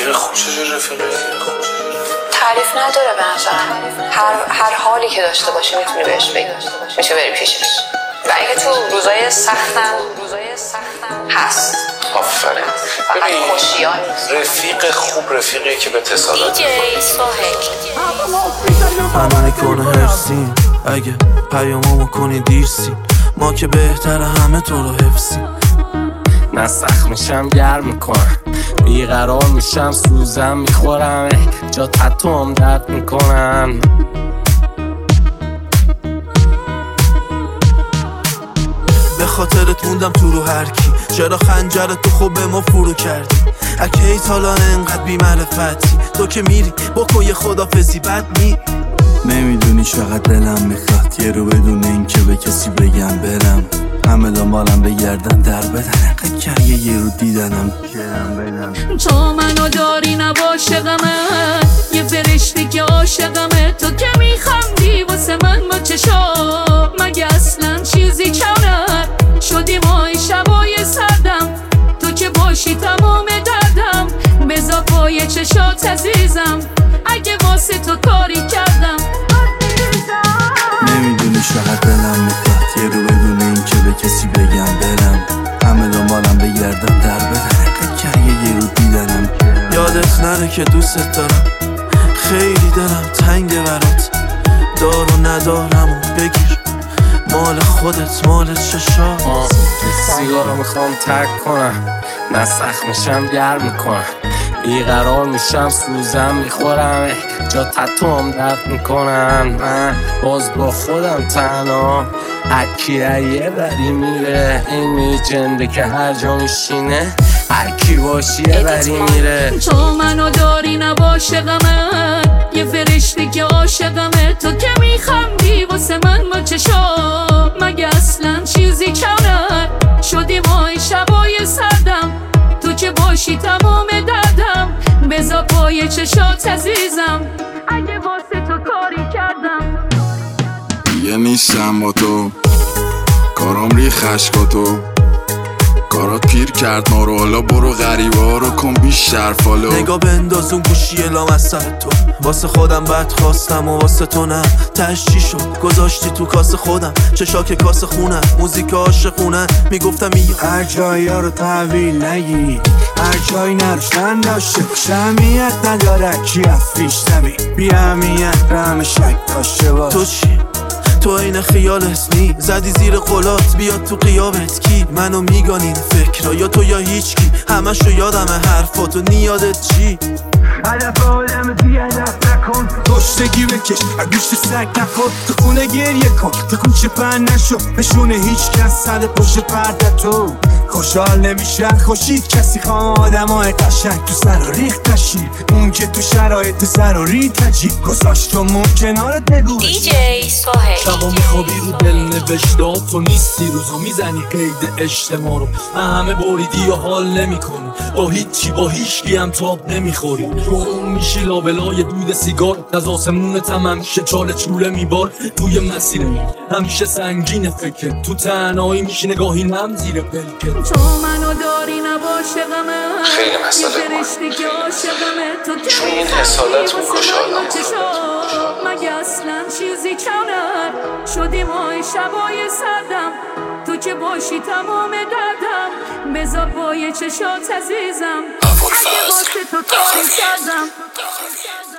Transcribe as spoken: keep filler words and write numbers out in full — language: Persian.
رفیق خوب چجور رفیق تعریف نداره به نظرم. هر هر حالی که داشته باشه میتونی بهش بگی، میشه بری پیشش. و اینکه تو روزای سختم روزای سختم هست. آفرین. فقط خوشی‌ها نیست. رفیق خوب رفیقیه که به تصادف دی جی سوهیل همه کنه هرسیم اگه پیاممو کنی دیرسیم، ما که بهتر همه تو رو حفظیم. نه سخت میشم گرم میکنم، بیقرار میشم سوزم میخورم، جا تتوام درد میکنن. به خاطرت موندم تو رو هر کی، چرا خنجر تو خوب به ما فرو کردی؟ اکی تالا انقدر بی معرفتی، تو که میری بکن یه خدافزی بد می نمیدونی چقدر دلم میخواد یه رو بدون این که به کسی بگم برم، همه دنبالم بگردن در بدن، انقدر کریه یه رو دیدنم گرم بدم. تو منو داری نباشقمه، یه فرشتی که عاشقمه، تو که میخندی واسه من با چشام، مگه اصلا چیزی کمه شدی مای شبای سردم، تو که باشی تمام دردم، بذار پای چشات عزیزم، اگه واسه تو کاری کردم. نمیدونی چقدر دلم میخواد یه رو بدون این که به کسی بگم برم، همه دنبالم بگردم در بدن، انقدر کریه یه رو دیدنم. یادت نره که دوستت دارم، خیلی دلم تنگه برات، دار و ندارم و بگیر مال خودت مال چشات. سیگارو میخوام ترک کنم، نه سخت میشم گرم میکنم، بیقرار میشم سوزم میخورم، جا تتوام درد میکنن. من باز با خودم تنها، هرکی یه بری میره، این می جنده که هر جا میشینه، هرکی باشی یه بری میره. تو منو داری نباشقمه، یه فرشتی که عاشقمه، تو که میخندی واسه من با چشام، مگه اصلا چیزی کمه شدی مای شبای سردم، تو که باشی تمام دردم، بذار پای چشات عزیزم، اگه واسه تو کاری کردم. یه نیستم با تو، کارام ری خشکا تو، کارات پیر کرد ما رو، حالا برو غریبه ها رو کن بیشتر فالو. نگاه بنداز اون گوشی لام از سر تو، واسه خودم بد خواستم و واسه تو نه، تش چی شد گذاشتی تو کاسه خودم، چشاک کاسه خونن موزیک عاشقونن، میگفتم ای هر جایی ها رو تحویل نگی، هر جایی نروشتن داشته شمیت نداره کی افیش نبی، بی اهمیت رحم شک داشته باش. تو چی؟ تو این خیالت نی، زدی زیر قلات بیاد تو قیابت کی، منو میگانین فکرها یا تو یا هیچ کی، همشو یادمه حرفاتو نیادت چی؟ هدف آدم دیگه هدف نکن، داشتگی بکش گوشت سگ نخور، تو خونه گریه کن تو کوچه پن نشو، نشونه هیچ کس صد پشت پرده تو، خوشحال نمیشن خوشید کسی خواه آدم های قشنگ تو سر و ریخت تشید، اون که تو شرایط سر و ری تجید گذاشت تو مون کنارت نگو دی جی سوهیل. شبا میخوابی رو دل نوشته تو نیستی، روزو میزنی قید اجتماع رو، همه بریدی و حال نمی کنی، با هیچی با هیچکی هم تاب نمیخوری، رو میشی لابلای دود سیگار، از آسمونت هم همیشه چاله چوله میبار، توی مسیر همیشه سنگین فکر، تو تنهایی میشی نگاهی نم زیر پلکه. تو منو داری نباشقمه، خیلی مسئله فرشتی که عاشقمه، تو که چون این حسادت میکشه آدم، مگه اصلا چیزی کمه شدی مای شبای سردم، تو که باشی تمام دردم، بذار پای چشات عزیزم، اگه واسه تو کاری کردم.